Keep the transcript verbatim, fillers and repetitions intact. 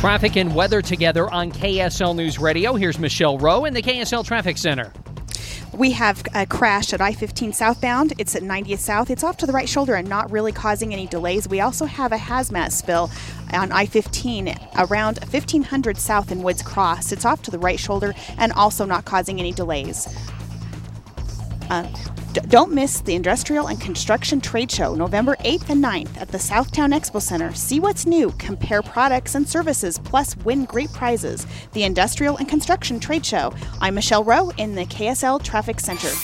Traffic and weather together on K S L News Radio. Here's Michelle Rowe in the K S L Traffic Center. We have a crash at I fifteen southbound. It's at ninetieth South. It's off to the right shoulder and not really causing any delays. We also have a hazmat spill on I fifteen around fifteen hundred South in Woods Cross. It's off to the right shoulder and also not causing any delays. Uh, d- don't miss the Industrial and Construction Trade Show November eighth and ninth at the Southtown Expo Center. See what's new, compare products and services, plus win great prizes. The Industrial and Construction Trade Show. I'm Michelle Rowe in the K S L Traffic Center.